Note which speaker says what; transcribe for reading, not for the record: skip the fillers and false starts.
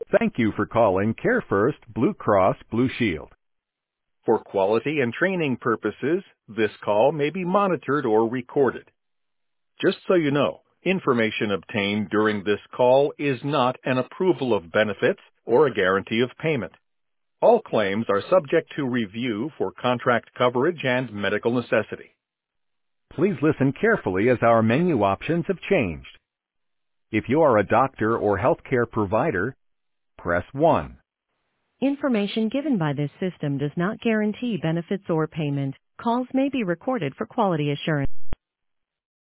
Speaker 1: Thank you for calling CareFirst Blue Cross Blue Shield. For quality and training purposes, this call may be monitored or recorded. Just so you know, information obtained during this call is not an approval of benefits or a guarantee of payment. All claims are subject to review for contract coverage and medical necessity. Please listen carefully as our menu options have changed. If you are a doctor or healthcare provider, press 1.
Speaker 2: Information given by this system does not guarantee benefits or payment. Calls may be recorded for quality assurance.